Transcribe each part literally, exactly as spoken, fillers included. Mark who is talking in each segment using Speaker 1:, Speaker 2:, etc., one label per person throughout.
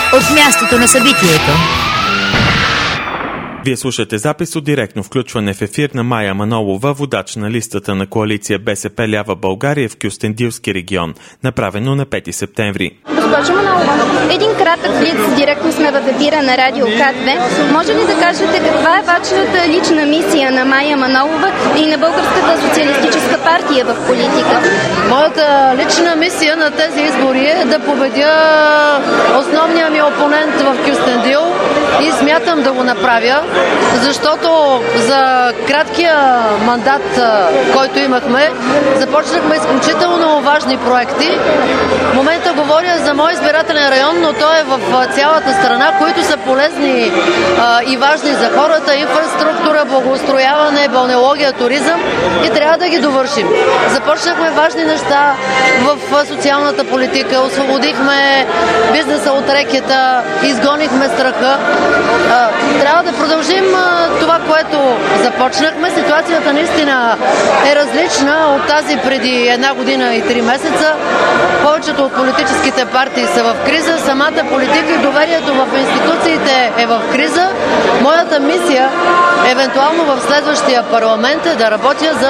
Speaker 1: от мястото на събитието.
Speaker 2: Вие слушате запис от директно включване в ефир на Мая Манолова, водач на листата на коалиция БСП Лява България в Кюстендилски регион, направено на пети септември.
Speaker 3: Госпожо Манолова, един кратък блиц, директно сме в ефира на Радио К две. Може ли да кажете каква е вашата лична мисия на Мая Манолова и на Българската социалистическа партия в политиката?
Speaker 4: Моята лична мисия на тези избори е да победя основния ми опонент в Кюстендил и смятам да го направя, защото за краткия мандат, който имахме, започнахме изключително важни проекти. В момента говоря за мой избирателен район, но той е в цялата страна, които са полезни а, и важни за хората: инфраструктура, благоустрояване, балнеология, туризъм, и трябва да ги довършим. Започнахме важни неща в социалната политика, освободихме бизнеса от рекета, изгонихме страха. А, трябва да продължим а, това, което започнахме. Ситуацията наистина е различна от тази преди една година и три месеца. Повечето от политическите партии са в криза, самата политика и доверието в институциите е в криза. Моята мисия, евентуално в следващия парламент, е да работя за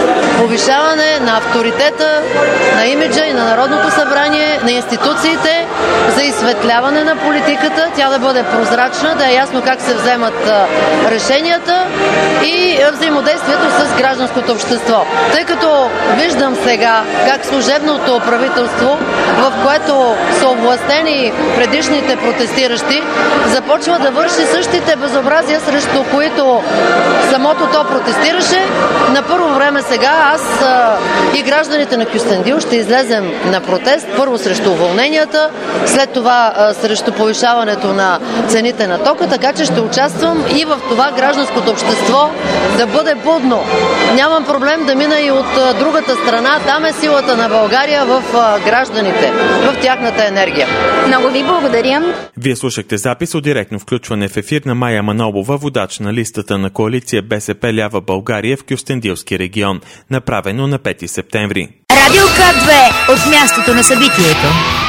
Speaker 4: повишаване на авторитета, на имиджа и на Народното събрание, на институциите, за изсветляване на политиката, тя да бъде прозрачна, да е ясно как се вземат решенията и взаимодействието с гражданското общество. Тъй като виждам сега как служебното правителство, в което са овластени предишните протестиращи, започва да върши същите безобразия, срещу които самото то протестираше. На първо време сега аз а, и гражданите на Кюстендил ще излезем на протест, първо срещу уволненията, след това а, срещу повишаването на цените на тока, така че ще участвам и в това гражданското общество да бъде будно. Нямам проблем да мина и от а, другата страна, там е силата на България в а, гражданите, в тяхната енергия.
Speaker 3: Много ви благодаря.
Speaker 2: Вие слушахте запис от директно включване в ефир на Мая Манолова, водач на листата на коалиция БСП Лява България в Кюстендилски регион, направено на пети септември.
Speaker 1: Радио К две от мястото на събитието.